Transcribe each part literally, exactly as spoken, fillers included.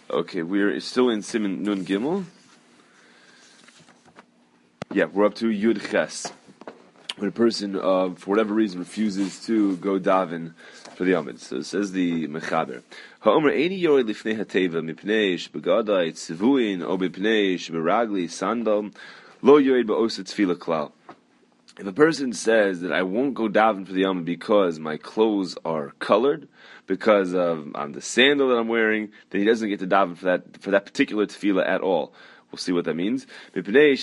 Okay, we're still in Siman Nun Gimel. Yeah, we're up to Yud Ches. When a person, uh, for whatever reason, refuses to go daven for the Amid. So it says the Mechaber. Ha'omer eini yorei lifnei hateva mipnei shebegadai tzivuin o mipnei sheberagli sandal lo yored ba'osa tefila klal. If a person says that I won't go daven for the Amid because my clothes are colored, because of um, the sandal that I'm wearing, then he doesn't get to daven for that for that particular tefillah at all. We'll see what that means. So because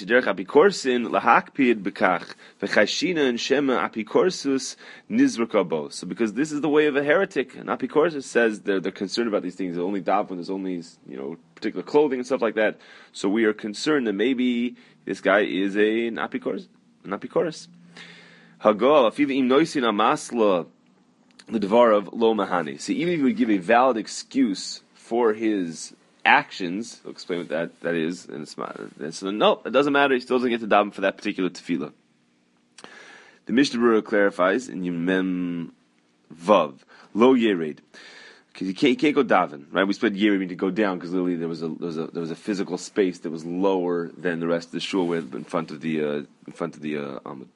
this is the way of a heretic, an apikorsus says they're, they're concerned about these things. They only daven when there's only, you know, particular clothing and stuff like that. So we are concerned that maybe this guy is a, an apikorus. An apikorus. Hagol, afiv im noisin amasla the devar of lo mahani. So even if you would give a valid excuse for his actions, I'll explain what that, that is, and it's not, so no, it doesn't matter, he still doesn't get to daven for that particular tefillah. The Mishnah Berurah clarifies in Yemem Vav, lo yered, because you can't, you can't go daven, right? We said yered mean to go down, because literally there was a there was a there was a physical space that was lower than the rest of the shul, in front of the uh, in front of the uh, Amud.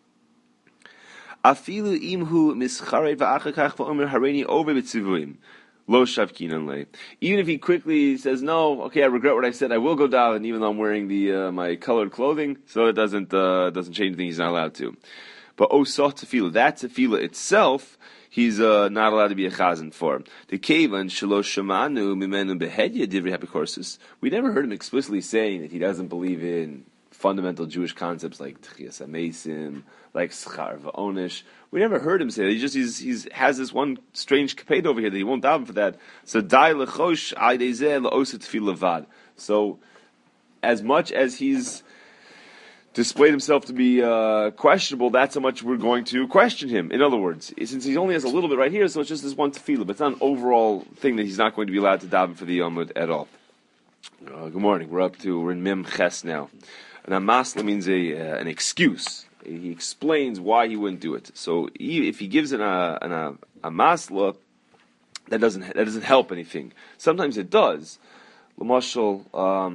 Afilu imhu mischarei va'achakach va'omer hareini over b'tzivuim. Lo shavkinan le. Even if he quickly says, no, okay, I regret what I said, I will go daven, even though I'm wearing the uh, my colored clothing, so it doesn't uh, doesn't change anything, he's not allowed to. But osot tefillah, that tefillah itself, he's uh, not allowed to be a chazan for. The kevan shelo shamanu mimenu behedya divrei hapikorsus. We never heard him explicitly saying that he doesn't believe in fundamental Jewish concepts like Tchias HaMesim, like Schar V'Onish. We never heard him say that. He just he's, he's has this one strange capade over here that he won't daven for that. So Dai Lechosh Aidezeh Le'osa Tefillah Levad. So as much as he's displayed himself to be uh, questionable, that's how much we're going to question him. In other words, since he only has a little bit right here, so it's just this one tefillah, but it's not an overall thing that he's not going to be allowed to daven for the Yomud at all. Uh, good morning. We're up to we're in Mem Ches now. An amasla means a uh, an excuse. He explains why he wouldn't do it. So he, if he gives an uh, an uh, amasla, that doesn't that doesn't help anything. Sometimes it does. L'mashal, um,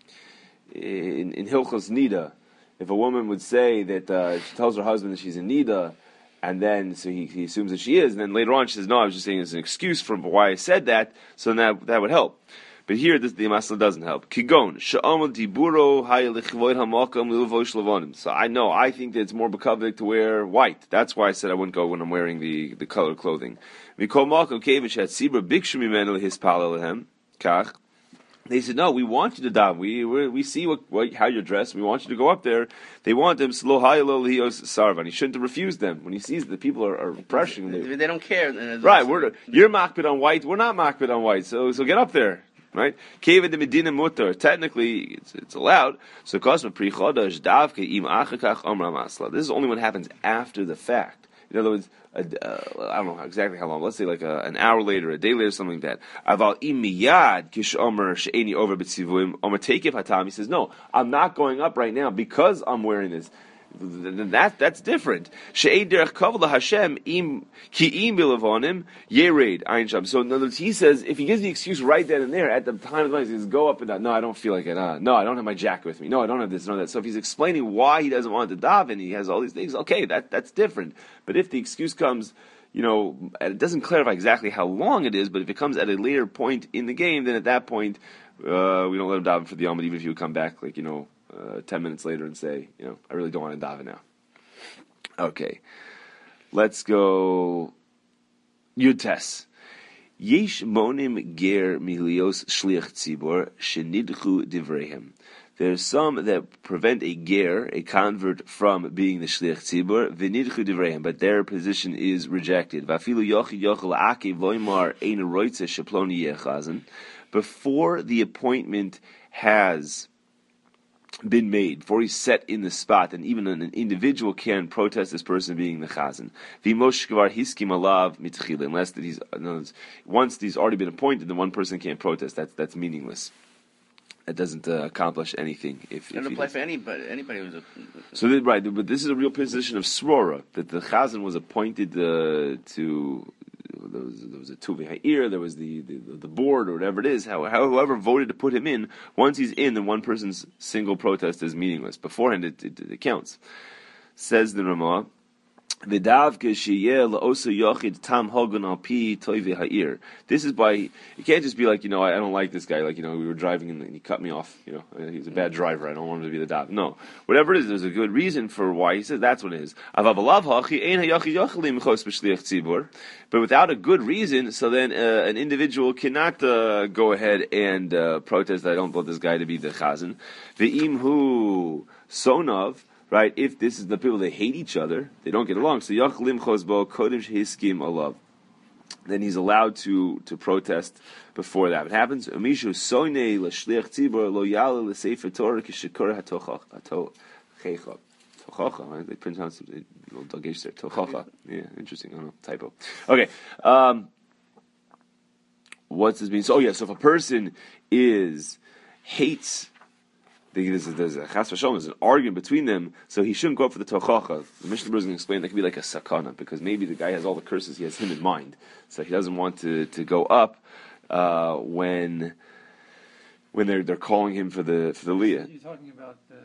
in in Hilchos Nida, if a woman would say that uh, she tells her husband that she's in Nida, and then so he, he assumes that she is, and then later on she says, "No, I was just saying it's an excuse for why I said that." So that that would help. But here, this, the masla doesn't help. Kigon she'amal diburo hayelichvoid hamakam lilvosh levonim. So I know, I think that it's more bekavik to wear white. That's why I said I wouldn't go when I'm wearing the, the colored clothing. Mikol makam kevish had sibra bikshu mimenu hispalel lehem kach. They said, no, we want you to daven. We we, we see what, what how you're dressed. We want you to go up there. They want him slow hayelo lios sarvan. He shouldn't have refused them when he sees that people are, are pressuring them. They, they don't care. Right? We're you're makbid on white. We're not makbid on white. So so get up there. Right? Kevin the Medina mutter. Technically, it's, it's allowed. So, Kosma pri chodesh davke im achakach omra masla. This is only what happens after the fact. In other words, a, uh, I don't know exactly how long. Let's say like a, an hour later, a day later, something like that. Aval im miyad kish omer she'eni over b'tzivuim omer tekev hatam. He says, no, I'm not going up right now because I'm wearing this. That that's different. She'ei derech kavod Hashem im ki im bilavonim yered ein sham. So in other words, he says if he gives the excuse right then and there at the time of the night, he says go up and down. No, I don't feel like it. Uh, no, I don't have my jacket with me. No, I don't have this. No, that. So if he's explaining why he doesn't want to daven, he has all these things. Okay, that that's different. But if the excuse comes, you know, it doesn't clarify exactly how long it is. But if it comes at a later point in the game, then at that point uh, we don't let him daven for the Yom, even if he would come back, like you know. Uh, ten minutes later and say, you know, I really don't want to daven now. Okay. Let's go. Yud Tes. Yesh monim ger milios shliach tzibor shenidchu divrehem. There's some that prevent a ger, a convert, from being the shliach tzibor, v'nidchu divrehem, but their position is rejected. Vafilu yochi yochel akev loymar ein roitze sheploni yechazan. Before the appointment has been made, before he's set in the spot, and even an individual can protest this person being the chazan. Unless that he's once he's already been appointed, then one person can't protest. That's that's meaningless. It doesn't uh, accomplish anything. If it doesn't apply for anybody. Anybody who's a so that, right, but this is a real position of srora that the chazan was appointed uh, to there was there was a tuvi ha'ir, there was the, the the board or whatever it is. How, however voted to put him in. Once he's in, then one person's single protest is meaningless. Beforehand, it, it, it counts. Says the Ramah. This is by, you can't just be like, you know, I, I don't like this guy, like, you know, we were driving and he cut me off, you know, he's a bad driver, I don't want him to be the dav. No. Whatever it is, there's a good reason for why he says that's what it is. But without a good reason, so then uh, an individual cannot uh, go ahead and uh, protest that I don't want this guy to be the chazan. Ve'imhu sonov, right? If this is the people that hate each other, they don't get along. So yach limchos bo kodim shehiskim alav. Then he's allowed to to protest before that. It happens. Amishu soine l'shliach tzibur lo yale l'sefer Torah kishikor hatochach hatochecha. Tochacha, right? They pronounce it a little dagesh there. Tochacha. Yeah, interesting. I don't know, typo. Okay. Um, what's this mean? So, oh yeah. So if a person is hates. There's, there's a chas v'shalom, there's an argument between them, so he shouldn't go up for the tochacha. The Mishnah Berurah is going to explain that could be like a sakana, because maybe the guy has all the curses, he has him in mind, so he doesn't want to, to go up uh, when when they're they're calling him for the for the liyah. You're talking about the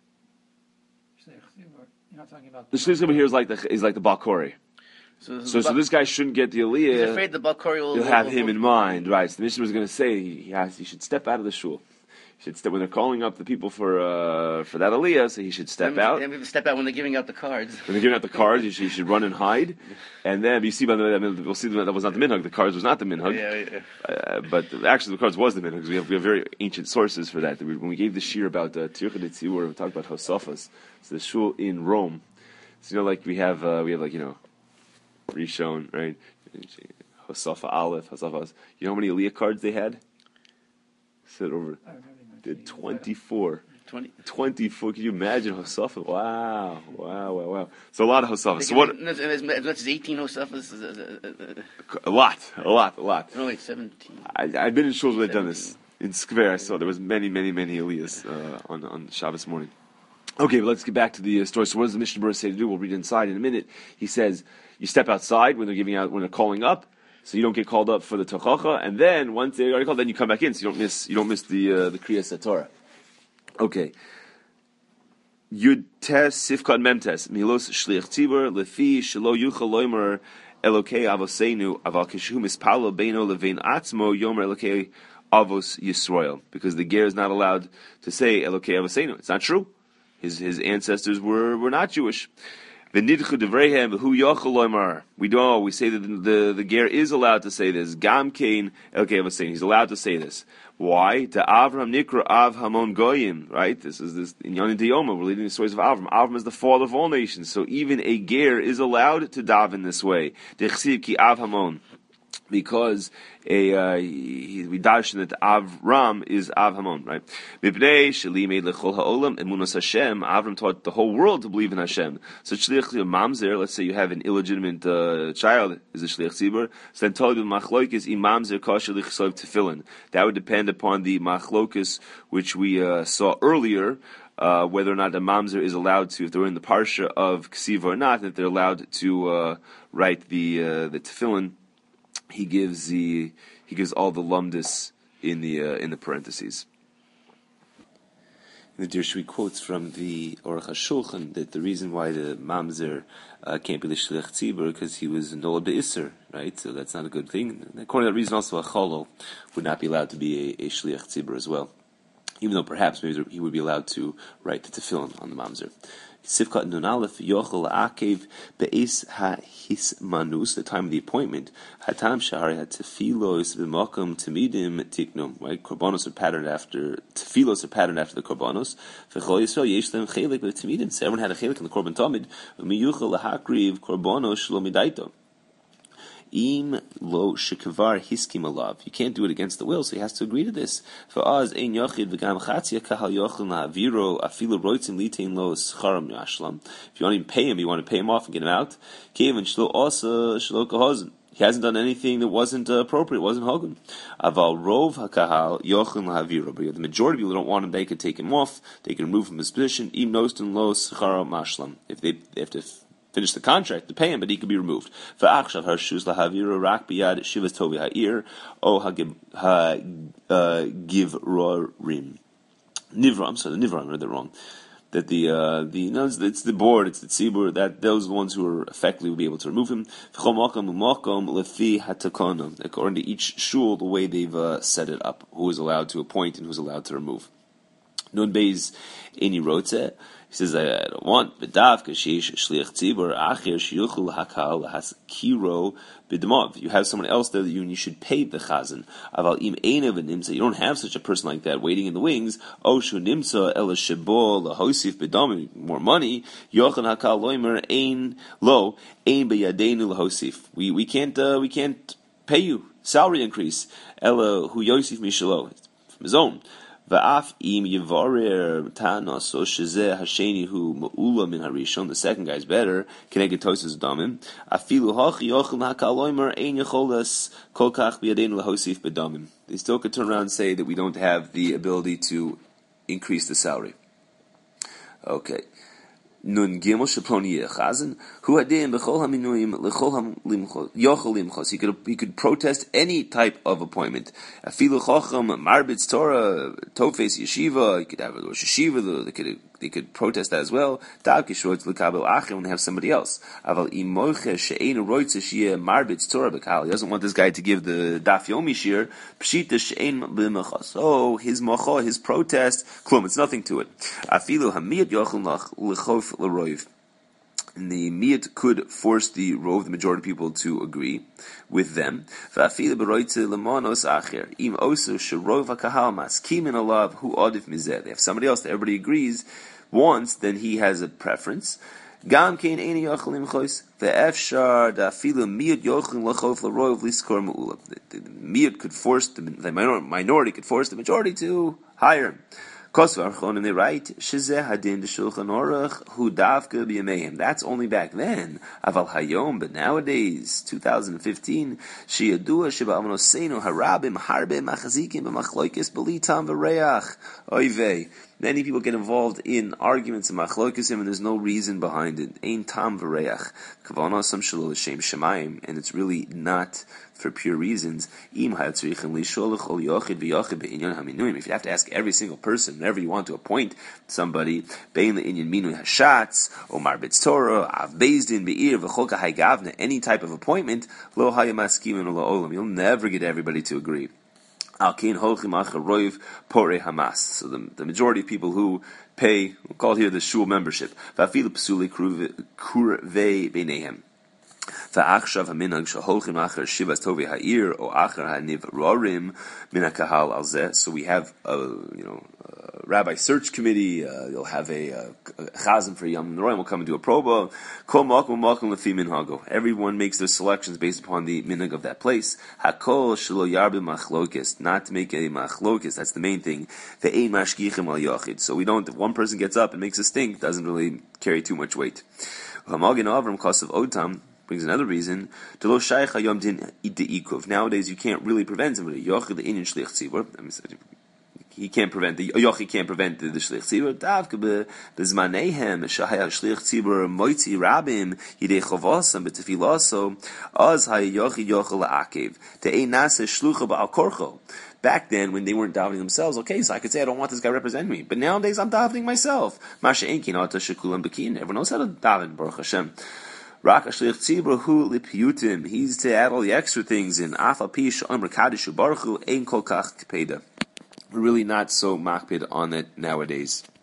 Shleich Tzibur. You're not talking about the Shleich Tzibur here is like the is like the Bakori. So, So, so this guy shouldn't get the aliyah. He's afraid the Bakori will He'll have will, him will, in mind, right? So the Mishnah was going to say he has he should step out of the shul. Should step, when they're calling up the people for uh, for that aliyah, so he should step Then, out. then step out when they're giving out the cards. When they're giving out the cards, you should, you should run and hide. And then you see by the way, we'll see that was not the minhag. The cards was not the minhag. Yeah, yeah. Uh, but actually, the cards was the minhag because we have we have very ancient sources for that. When we gave the shir about uh, Tircha de Tzibur, we talked about Hosafas. It's the shul in Rome. So you know, like we have uh, we have like you know, Rishon, right? Hosafa Aleph, Hosafas. You know how many aliyah cards they had? Said over. Did twenty-four. twenty. twenty-four. Can you imagine Hosafa? Wow, wow, wow, wow. So a lot of Hosafas. So what? As, as much as eighteen Hosafas. A lot, a lot, a lot. No, wait, seventeen. I, I've been in shuls where they've done this. In Skver, I saw there was many, many, many aliyahs uh, on on Shabbos morning. Okay, but let's get back to the uh, story. So what does the Mishnah Berurah say to do? We'll read it inside in a minute. He says, you step outside when they're giving out, when they're calling up, so you don't get called up for the tochacha, and then once they already called, then you come back in, so you don't miss you don't miss the uh, the kriyas haTorah. Okay. Yud tes sifkad memtes milos shliach tzibur lefi shelo yuchal loimer elokei avosenu aval kishu mispalo beino levein atzmo yomer elokei avos Yisrael, because the ger is not allowed to say elokei avosenu. It's not true. His his ancestors were were not Jewish. We know, we say that the, the, the ger is allowed to say this. Gam kain elkei avosenu. He's allowed to say this. Why? To Avram Nikra Av Hamon Goyim, right? This is this in Yonim Diyoma. We're reading the stories of Avram. Avram is the father of all nations. So even a ger is allowed to daven this way. Dechsiv ki Av Hamon. Because a uh, he, we darshan that Avram is Av Hamon, right? Mipnei sheli made lechol ha'olam emunas Hashem. Avram taught the whole world to believe in Hashem. So shliach mamzer. Let's say you have an illegitimate uh, child, is a shliach tzibur. So then told him machlokes imamzer kosher lichsov tefillin. That would depend upon the machlokes which we uh, saw earlier. Uh, whether or not a mamzer is allowed to, if they're in the parsha of ksiva or not, if they're allowed to uh, write the uh, the tefillin. He gives the he gives all the lumdis in the uh, in the parentheses. The Dirshvi quotes from the Aruch HaShulchan that the reason why the mamzer uh, can't be the shliach tzibur because he was nola be'isser, right? So that's not a good thing. And according to that reason, also a cholol would not be allowed to be a, a shliach tzibur as well, even though perhaps maybe he would be allowed to write the tefillin on the mamzer. Sifkat Nun Aleph Yochel Akev Be'es HaHismanus, the time of the appointment. Hatam Shahari had Tefilos B'Makom Temidim Tiknum. Right, Korbanos are patterned after Tefilos are patterned after the Korbanos. V'Chol Yisrael Yesh Lem Chelik B'Temidim. So everyone had a chelik in the Korban Tamid. V'Miyuchel Lahakriv Korbanos Shlomidaito. Im lo shekavar hiskim alav. You can't do it against the will, so he has to agree to this. For us, ein yochid v'gam chatzia kahal yochel na'aviro afilu roitzim litain lo scharam yashlam. If you want to even pay him, you want to pay him off and get him out. Kevin shlo asa shlo kahozen. He hasn't done anything that wasn't uh, appropriate, wasn't hogan. Aval rov hakahal yochel na'aviro. But the majority of people don't want him, they could take him off. They can remove him from his position. Im nostin lo scharam yashlam. If they, they have to finish the contract to pay him, but he could be removed. V'achshav harshus lahaviru rak biyad shivas tovi ha'ir o ha'givrorim. Nivram, so the Nivram, I read that wrong. That the, uh, the, no, it's, it's the board, it's the tzibur, that those are the ones who are effectively will be able to remove him. According to each shul, the way they've uh, set it up, who is allowed to appoint and who's allowed to remove. Nun Beis Eni Rotze, he says, I, I don't want, B'dav, Kashish, Shliach Tzibur, Acher, Shiyuchul, Hakal, Haskiro, B'damav. You have someone else there that you, and you should pay the chazan. Aval im Einav and Nimsa, you don't have such a person like that waiting in the wings. Oshu Nimsa, Ela Shebo, Lahosif, B'damim, more money. Yochanan Hakal, Loimer, Ein, Lo, Ein B'yadeinu, Lahosif. We, we can't, uh, we can't pay you. Salary increase. Ela, Hu Yosif Mishalo, from his own. Va'af im yivarer tana so shezeh hasheni hu ma'ula min harishon. The second guy's better. Keneged tosas damim. Afilu hachi yochel hakaloimer ein yecholas kol kach biyadeinu lahosif bedamim. They still could turn around and say that we don't have the ability to increase the salary. Okay. Nun gimel sheploni yechazan hu hadim b'chol haminuim lechol hamlimchos yochel limchos. He could he could protest any type of appointment. Afilu chacham marbitz Torah tofes yeshiva. He could have a rosh yeshiva. They could they could protest that as well. Dav kishroitz lekabel achim and have somebody else. Aval imoche she'ein roitze sheyeh marbitz Torah b'kal. He doesn't want this guy to give the daf yomi shir. Pshita she'ein b'mechos. Oh, his mocha, his protest, klum. It's nothing to it. Afilu hamiyat yochel lechof. And the miyat could force the rov, the majority of people, to agree with them. They have somebody else that everybody agrees wants, then he has a preference. The miyat could force the, the minority could force the majority to hire him. And they write, that's only back then. Aval hayom, but nowadays, two thousand fifteen, many people get involved in arguments and machlokisim, and there's no reason behind it. Ein tam v'reach. Kavanah sam shelo l'shem shemayim, and it's really not for pure reasons. If you have to ask every single person, whenever you want to appoint somebody, bein le'inyan minui hashatz, or marbitz Torah, av bezdin be'ir v'chol kahai gavna, any type of appointment, lo hayamaskim and lo olam, you'll never get everybody to agree. So the, the majority of people who pay, we'll call it here the shul membership. So we have uh, you know uh, rabbi search committee. Uh, you'll have a, a, a chazan for Yom Noraim will come and do a proba. Everyone makes their selections based upon the minhag of that place. Hakol shelo yarbe machlokes, not to make a machlokes. That's the main thing. Ve'ein mashgichim al yachid. So we don't. If one person gets up and makes a stink, doesn't really carry too much weight. Hamagin Avram Kosav Otam brings another reason. Nowadays, you can't really prevent somebody. He can't prevent the Yochi can't prevent the, the shlich tzibur. Davke bezmanehem shahaya shlich tzibur moitzi rabim yidei chavosam b'tefilaso az hayochi yochel la'akev te'ei nase shlucha ba'al korcho. Back then, when they weren't davening themselves, okay, so I could say I don't want this guy representing me. But nowadays, I'm davening myself. Masha enkin ata shekulam bekin. Everyone knows how to daven. Baruch Hashem. Rak ashlich tzibur hu lipiyutim. He's to add all the extra things in. Afa pish amr kadishu baruch hu ein kol kach kpeda. We're really not so makpid on it nowadays.